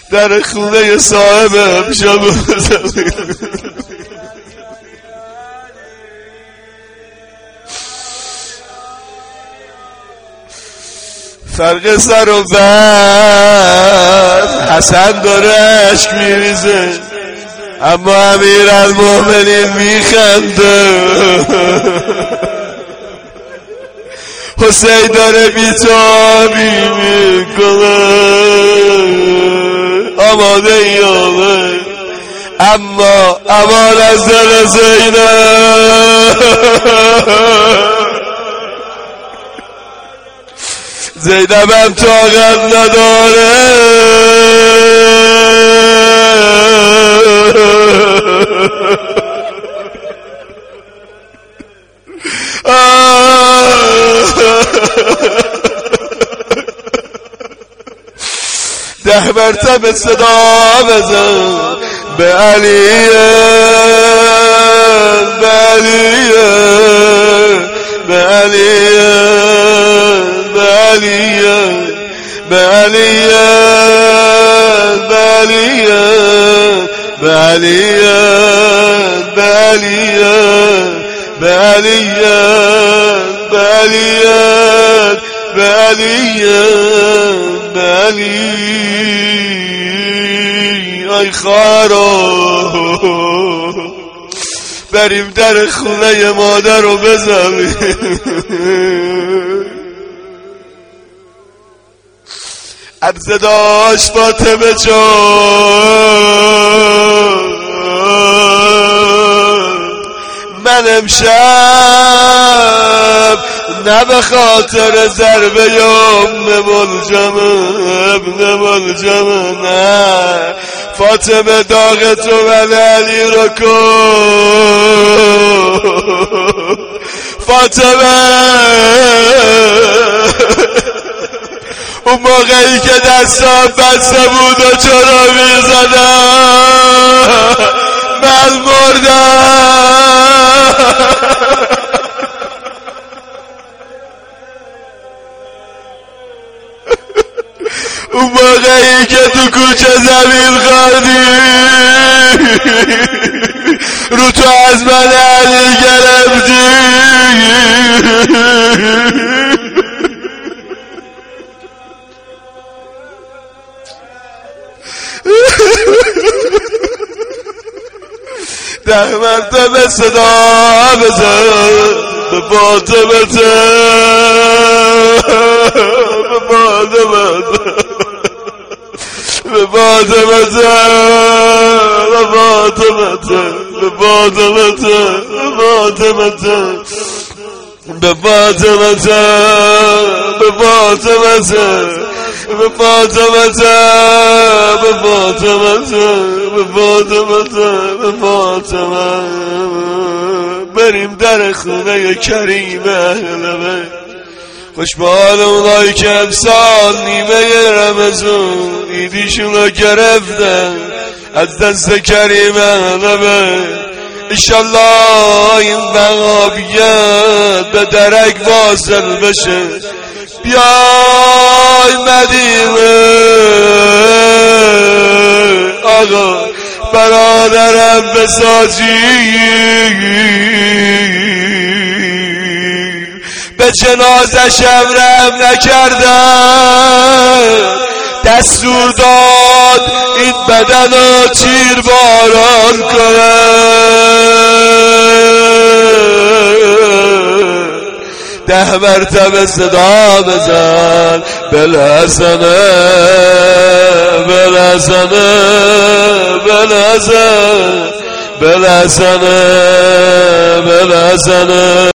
در خونه صاحبم شب بزنی. فرق سر و بر حسن داره عشق میریزه، اما امیرالمومنین میخنده. حسین داره بیتابی میکنه، آماده یاله، اما امان از دل زینب. زینبم طاقت نداره، ده مرتبه صدا بزن به علیه، به علیه، به علیه، به علیه، به علیه، به علیه، به علیه، به علیه، به علیه، به علیه، به علیه، به علی. ای خارو بریم در خونه مادر رو بزنیم. عرض داشت فاطمه جان، من امشب نه به خاطر ضربه ام ملجمه، نه فاطمه داغ تو ولی علی رو کن. فاطمه اون موقعی که دستم بسته بود و چرا میزدم من مردم. اون موقعی که تو کوچه زمین خواردی رو تو از من علی گرفتی. ده مرتبه صدا بزن به فاطمه، به فاطمه، به فاطمه، به فاطمه، به فاطمه، به فاطمه، به فاطمه، به فاطمه، به فاطمه، به فاطمه، به فاطمه. بریم در خونه کریم اهل بیت، خوشبال اونایی که امسال نیمه رمضان ایدیشون رو گرفتن از دست کریم اهل بیت. انشالله این بقا بیاد به درک واصل بشه. بیای مدینه آقا برادرم بسازی، به جنازشم رحم نکردن، دستور داد این بدن رو تیر باران کنه. ده مرتبه صدا بزن بلحسنه، بلحسنه، بلحسنه، بلحسنه، بلحسنه.